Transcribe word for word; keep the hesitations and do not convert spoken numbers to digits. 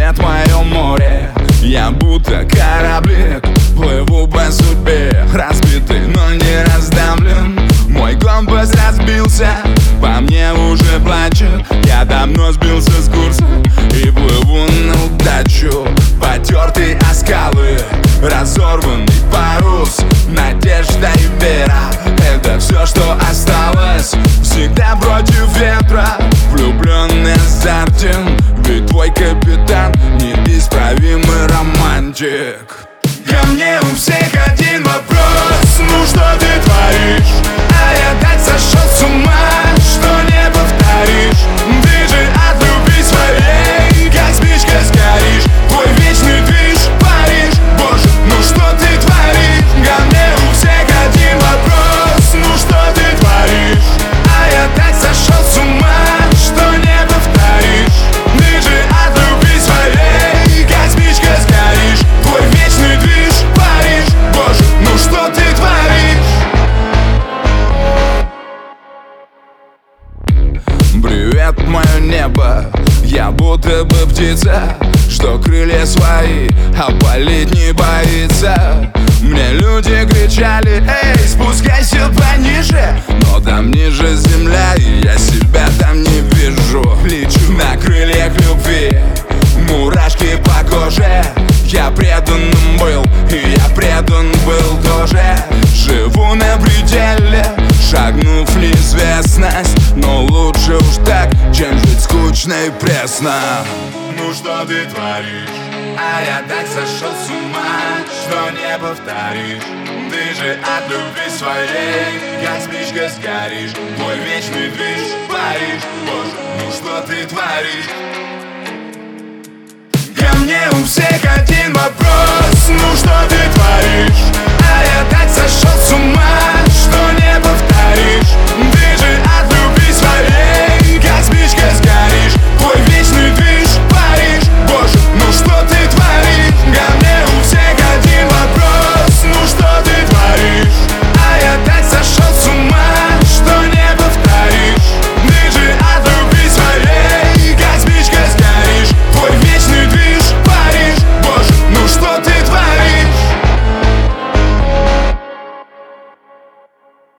Привет, мое море, я будто кораблик, плыву по судьбе, разбитый, но не раздавлен. Мой компас разбился, по мне уже плачет. Я давно сбился с курса и плыву на удачу. Потертые оскалы, разорванный парус, надежда и вера — это все, что осталось. Всегда против ветра, влюбленный азартен, ведь твой капитан неисправимый романтик. Ко мне у всех один вопрос: ну что ты творишь? А я так сошел с ума, что не повторишь. Ты же от любви своей, как спичка сгоришь. Твой вечный движ, Париж, боже, ну что ты творишь? Ко мне у всех один вопрос: ну что ты творишь? А я так сошел с ума, что не повторишь. Ты же от любви своей, как спичка сгоришь. Твой вечный движ, Париж, боже, ну что ты творишь? Привет, мое небо, я будто бы птица, что крылья свои опалить не боится. Мне люди кричали: эй, спускайся пониже, но там ниже земля, и я себя там не вижу. Лечу на крыльях любви, мурашки по коже. Я преданным был, и я предан был тоже. Живу на пределе, шагнув в неизвестность, но лучше уж так, чем жить скучно и пресно. Ну что ты творишь? А я так сошел с ума, что не повторишь. Ты же от любви своей, как спичка сгоришь. Твой вечный движ, Париж, боже, ну что ты творишь? Ко мне у всех один вопрос: ну что ты творишь? А я так сошел